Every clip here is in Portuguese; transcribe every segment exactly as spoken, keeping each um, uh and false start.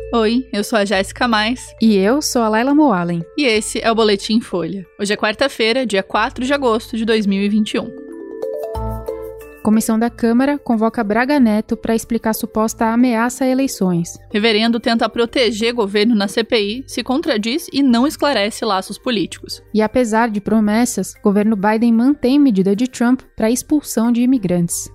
Oi, eu sou a Jéssica Mais. E eu sou a Laila Moalen. E esse é o Boletim Folha. Hoje é quarta-feira, dia quatro de agosto de dois mil e vinte e um. Comissão da Câmara convoca Braga Neto para explicar suposta ameaça a eleições. Reverendo tenta proteger governo na C P I, se contradiz e não esclarece laços políticos. E apesar de promessas, governo Biden mantém medida de Trump para expulsão de imigrantes.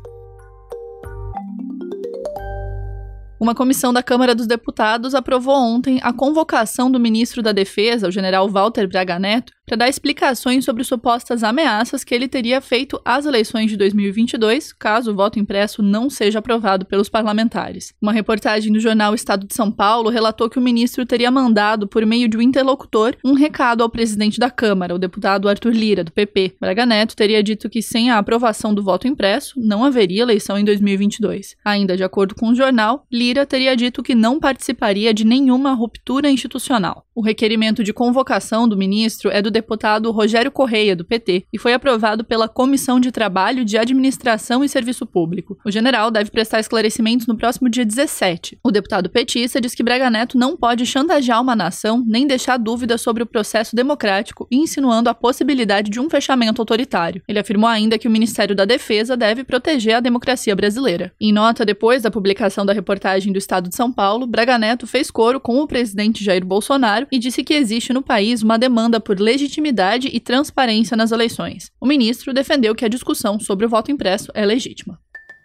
Uma comissão da Câmara dos Deputados aprovou ontem a convocação do ministro da Defesa, o general Walter Braga Neto, para dar explicações sobre supostas ameaças que ele teria feito às eleições de dois mil e vinte e dois, caso o voto impresso não seja aprovado pelos parlamentares. Uma reportagem do jornal Estado de São Paulo relatou que o ministro teria mandado, por meio de um interlocutor, um recado ao presidente da Câmara, o deputado Arthur Lira, do P P. Braga Neto teria dito que sem a aprovação do voto impresso, não haveria eleição em dois mil e vinte e dois. Ainda de acordo com o jornal, Lira teria dito que não participaria de nenhuma ruptura institucional. O requerimento de convocação do ministro é do deputado Rogério Correia, do P T, e foi aprovado pela Comissão de Trabalho, de Administração e Serviço Público. O general deve prestar esclarecimentos no próximo dia dezessete. O deputado petista diz que Braga Neto não pode chantagear uma nação nem deixar dúvidas sobre o processo democrático, insinuando a possibilidade de um fechamento autoritário. Ele afirmou ainda que o Ministério da Defesa deve proteger a democracia brasileira. Em nota depois da publicação da reportagem do Estado de São Paulo, Braga Neto fez coro com o presidente Jair Bolsonaro e disse que existe no país uma demanda por legitimidade e transparência nas eleições. O ministro defendeu que a discussão sobre o voto impresso é legítima.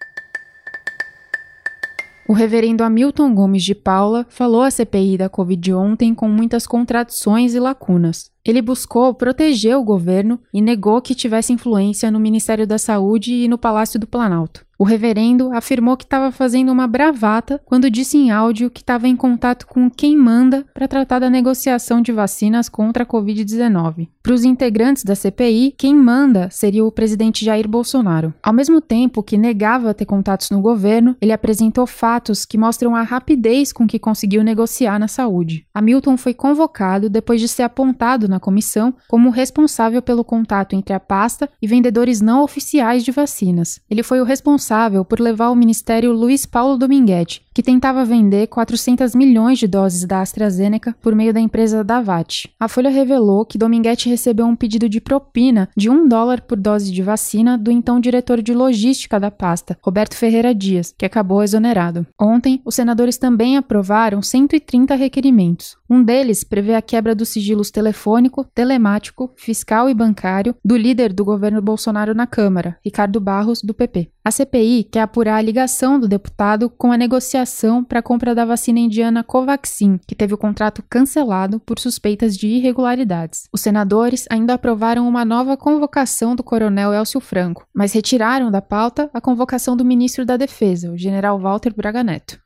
O reverendo Hamilton Gomes de Paula falou à C P I da Covid ontem com muitas contradições e lacunas. Ele buscou proteger o governo e negou que tivesse influência no Ministério da Saúde e no Palácio do Planalto. O reverendo afirmou que estava fazendo uma bravata quando disse em áudio que estava em contato com quem manda para tratar da negociação de vacinas contra a covid dezenove. Para os integrantes da C P I, quem manda seria o presidente Jair Bolsonaro. Ao mesmo tempo que negava ter contatos no governo, ele apresentou fatos que mostram a rapidez com que conseguiu negociar na saúde. Hamilton foi convocado depois de ser apontado na comissão como responsável pelo contato entre a pasta e vendedores não oficiais de vacinas. Ele foi o responsável por levar ao ministério Luiz Paulo Dominguete, que tentava vender quatrocentos milhões de doses da AstraZeneca por meio da empresa Davat. A Folha revelou que Dominguete recebeu um pedido de propina de um dólar por dose de vacina do então diretor de logística da pasta, Roberto Ferreira Dias, que acabou exonerado. Ontem, os senadores também aprovaram cento e trinta requerimentos. Um deles prevê a quebra dos sigilos telefônico, telemático, fiscal e bancário do líder do governo Bolsonaro na Câmara, Ricardo Barros, do P P. A C P I quer apurar a ligação do deputado com a negociação para a compra da vacina indiana Covaxin, que teve o contrato cancelado por suspeitas de irregularidades. Os senadores ainda aprovaram uma nova convocação do coronel Elcio Franco, mas retiraram da pauta a convocação do ministro da Defesa, o general Walter Braga Neto.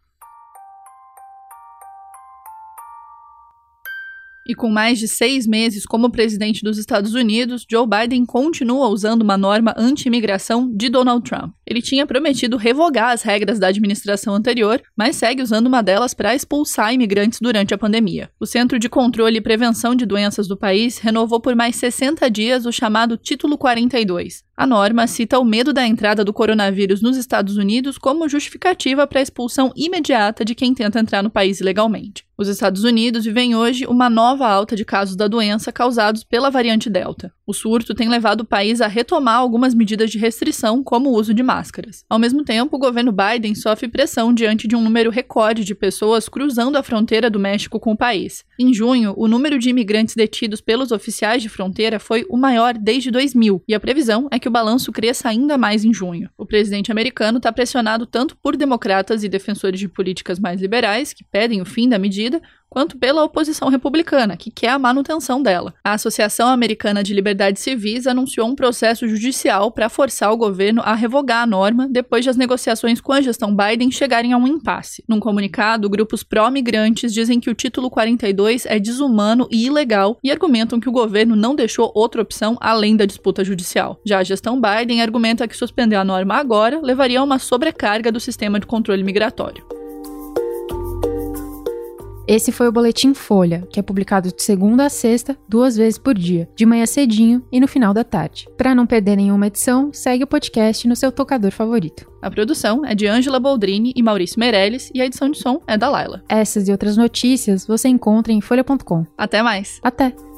E com mais de seis meses como presidente dos Estados Unidos, Joe Biden continua usando uma norma anti-imigração de Donald Trump. Ele tinha prometido revogar as regras da administração anterior, mas segue usando uma delas para expulsar imigrantes durante a pandemia. O Centro de Controle e Prevenção de Doenças do país renovou por mais sessenta dias o chamado Título quarenta e dois. A norma cita o medo da entrada do coronavírus nos Estados Unidos como justificativa para a expulsão imediata de quem tenta entrar no país ilegalmente. Os Estados Unidos vivem hoje uma nova alta de casos da doença causados pela variante Delta. O surto tem levado o país a retomar algumas medidas de restrição, como o uso de máscaras. Ao mesmo tempo, o governo Biden sofre pressão diante de um número recorde de pessoas cruzando a fronteira do México com o país. Em junho, o número de imigrantes detidos pelos oficiais de fronteira foi o maior desde dois mil, e a previsão é que o balanço cresça ainda mais em junho. O presidente americano está pressionado tanto por democratas e defensores de políticas mais liberais, que pedem o fim da medida, quanto pela oposição republicana, que quer a manutenção dela. A Associação Americana de Liberdades Civis anunciou um processo judicial para forçar o governo a revogar a norma depois de as negociações com a gestão Biden chegarem a um impasse. Num comunicado, grupos pró-migrantes dizem que o Título quarenta e dois é desumano e ilegal e argumentam que o governo não deixou outra opção além da disputa judicial. Já a gestão Biden argumenta que suspender a norma agora levaria a uma sobrecarga do sistema de controle migratório. Esse foi o Boletim Folha, que é publicado de segunda a sexta, duas vezes por dia, de manhã cedinho e no final da tarde. Para não perder nenhuma edição, segue o podcast no seu tocador favorito. A produção é de Ângela Boldrini e Maurício Meirelles e a edição de som é da Laila. Essas e outras notícias você encontra em folha ponto com. Até mais! Até!